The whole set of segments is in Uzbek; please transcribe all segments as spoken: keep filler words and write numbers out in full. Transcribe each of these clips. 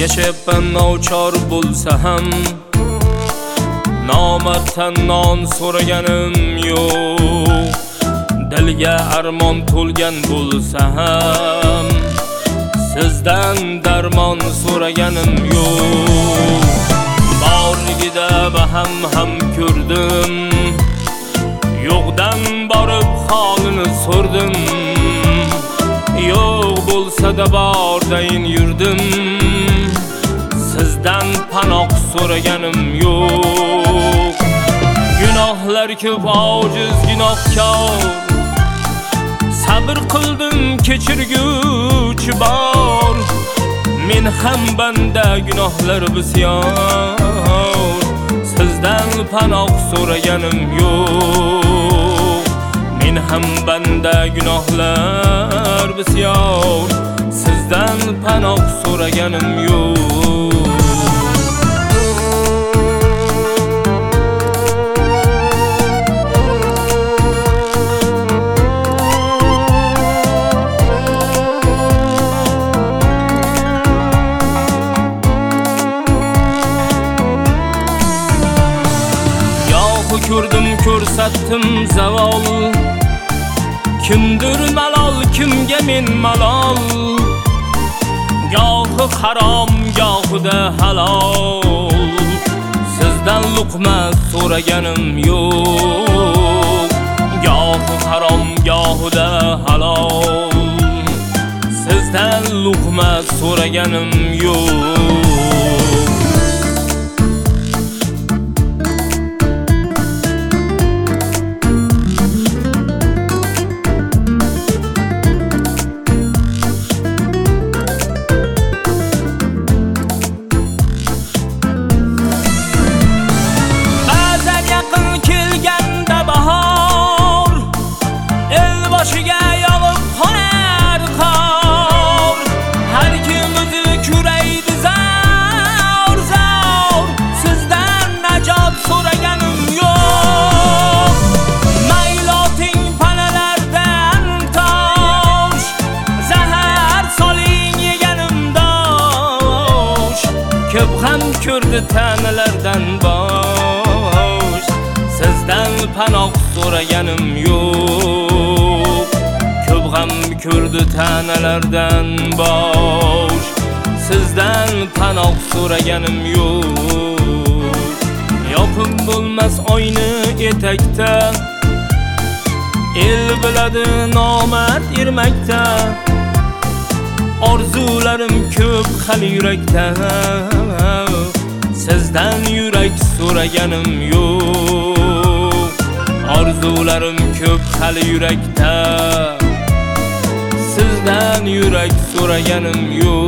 yashayapman novchor bo'lsa ham, nomarddan non so'raganim yo'q. Dilga armon to'lgan bo'lsa ham, sizdan darmon so'raganim yo'q. Borligida baham ham ko'rdim, yo'qdan borib holini so'rdim. Yo'q bo'lsa-da bordayin yurdim, sizdan panoh so'raganim yo'q. Gunohlar ko'p, ojiz gunohkor, sabr qildim kechirguvchi bor. Men ham banda, gunohlar bisyor, sizdan panoh so'raganim yo'q. Men ham banda, gunohlar bisyor, sizdan panoh so'raganim yo'q. Ko'rdim ko'rsatdim zavol, kimdir malol, kimga men malol. Gohi harom, gohida halol, sizdan luqma so'raganim yo'q. Gohi harom, gohida halol, sizdan luqma so'raganim yo'q. Ko'p ham ko'rdi tanalardan bosh, sizdan panoh so'raganim yo'q. Ko'p ham ko'rdi tanalardan bosh, sizdan panoh so'raganim yo'q. Yopib bo'lmas oyni etakda, el biladi nomard ermakda. Orzularim ko'p hali yurakda, sizdan yurak so'raganim yo'q. Orzularim ko'p hali yurakda, sizdan yurak so'raganim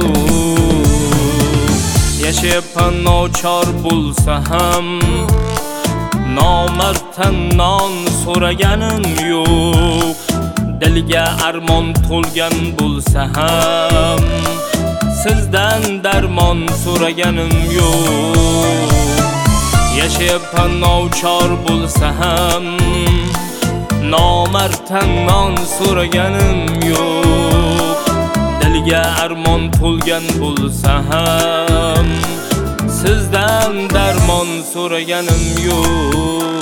yo'q. Yashayapman nochor bo'lsa ham, nomarddan non so'raganim yo'q. Dilga armon to'lgan bo'lsa ham, sizdan darmon so'raganim yo'q. Yashayapman novchor bo'lsa ham, nomarddan non so'raganim yo'q. Dilga armon to'lgan bo'lsa ham, sizdan darmon so'raganim yo'q.